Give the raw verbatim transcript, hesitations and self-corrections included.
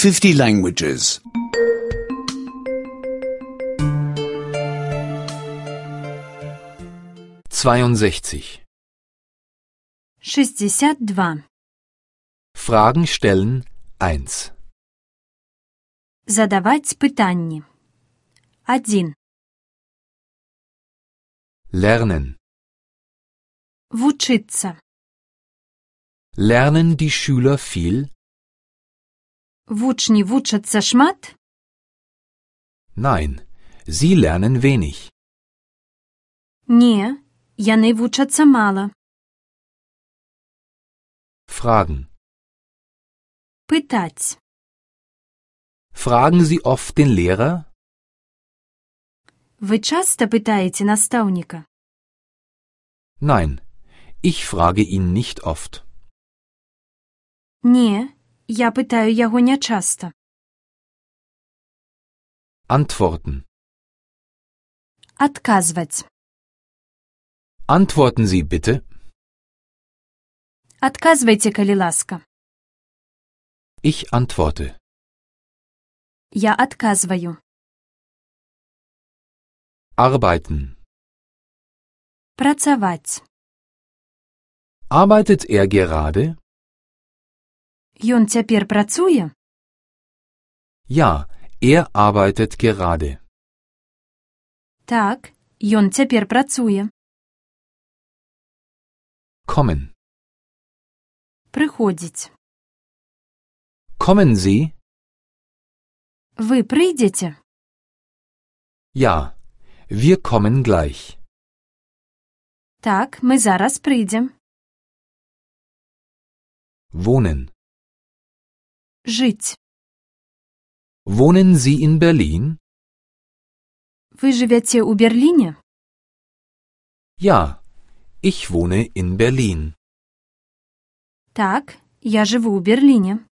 fifty languages. zweiundsechzig. шестьдесят два. Fragen stellen eins. Задавать питання. один. Lernen. Вчитися. Lernen die Schüler viel? Вучні вчаться шмат? Nein, sie lernen wenig. Ні, яни вчаться мало. Fragen. Питать. Fragen Sie oft den Lehrer? Ви часто питаєте наставника? Nein, ich frage ihn nicht oft. Ні, я питаю його не часто. Antworten. Отказывать. Antworten Sie bitte. Отказывайте, коли ласка. Ich antworte. Я отказываю. Arbeiten. Працаваць. Arbeitet er gerade? Ён цяпер працуе? Ja, er arbeitet gerade. Так, ён цяпер працуе. Kommen. Прыходзіць. Kommen Sie? Вы прыйдзеце? Ja, wir kommen gleich. Так, мы зараз прыйдзем. Wohnen. Жыць. Wohnen Sie in Berlin? Вы жывяце ў Берліне? Ja, ich wohne in Berlin. Так, я жыву ў Берліне.